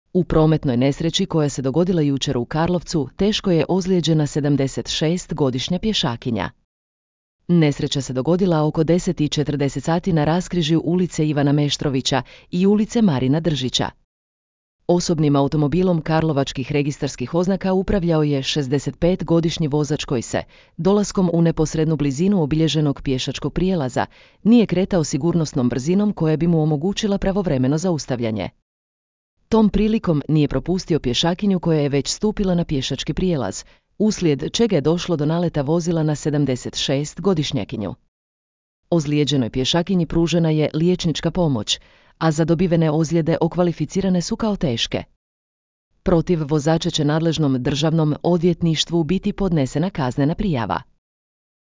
U prometnoj nesreći koja se dogodila jučer u Karlovcu teško je ozlijeđena 76-godišnja pješakinja. Nesreća se dogodila oko 10:40 sati na raskrižju ulice Ivana Meštrovića i ulice Marina Držića. Osobnim automobilom karlovačkih registarskih oznaka upravljao je 65-godišnji vozač koji se, dolaskom u neposrednu blizinu obilježenog pješačkog prijelaza, nije kretao sigurnosnom brzinom koja bi mu omogućila pravovremeno zaustavljanje. Tom prilikom nije propustio pješakinju koja je već stupila na pješački prijelaz, uslijed čega je došlo do naleta vozila na 76-godišnjakinju. Ozlijeđenoj pješakinji pružena je liječnička pomoć, a za dobivene ozljede okvalificirane su kao teške. Protiv vozača će nadležnom državnom odvjetništvu biti podnesena kaznena prijava.